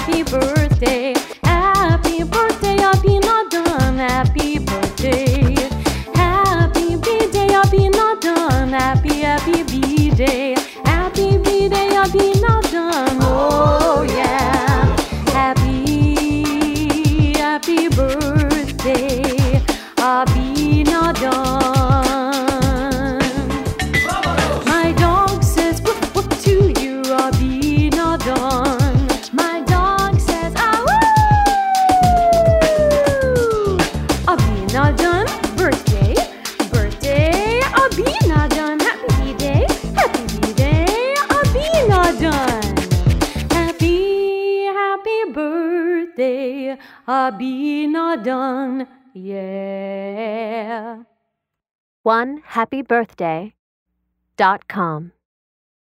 happy birthday, happy birthday, Abinadan, happy birthday, happy birthday, Abinadan, happy birthday, happy birthday, Abinadan, oh yeah, happy birthday, Abinadan. My dog says woof woof to you, Abinadan. My dog says ah woo. Abinadan, birthday, birthday, Abinadan. Happy birthday, Abinadan. Happy birthday, Abinadan. Yeah. OneHappyBirthday.com